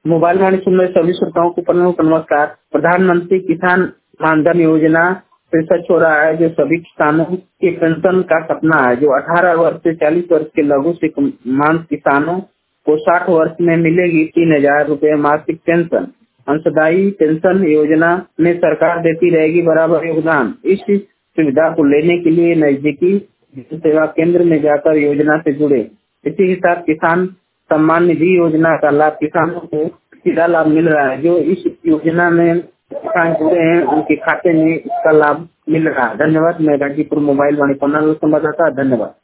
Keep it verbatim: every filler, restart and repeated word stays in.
Mobile वाणी सुन रहे सभी श्रोताओं को प्रणाम नमस्कार। प्रधानमंत्री किसान मानधन योजना पेशकश हो रहा है, जो सभी किसानों के पेंशन का सपना है। जो अठारह वर्ष से चालीस वर्ष के लघु सीमांत किसानों को साठ वर्ष में मिलेगी तीन हजार रूपए मासिक पेंशन। अंशदायी पेंशन योजना में सरकार देती रहेगी बराबर योगदान। इस सुविधा को लेने के लिए नजदीकी सेवा केंद्र में जाकर योजना से जुड़े। इसी के साथ किसान सम्मान निधि योजना का लाभ किसानों को सीधा लाभ मिल रहा है। जो इस योजना में किसान जुड़े हैं उनके खाते में इसका लाभ मिल रहा है। धन्यवाद। मैं गाजीपुर मोबाइल वाणी पंद्रह संवाददाता, धन्यवाद।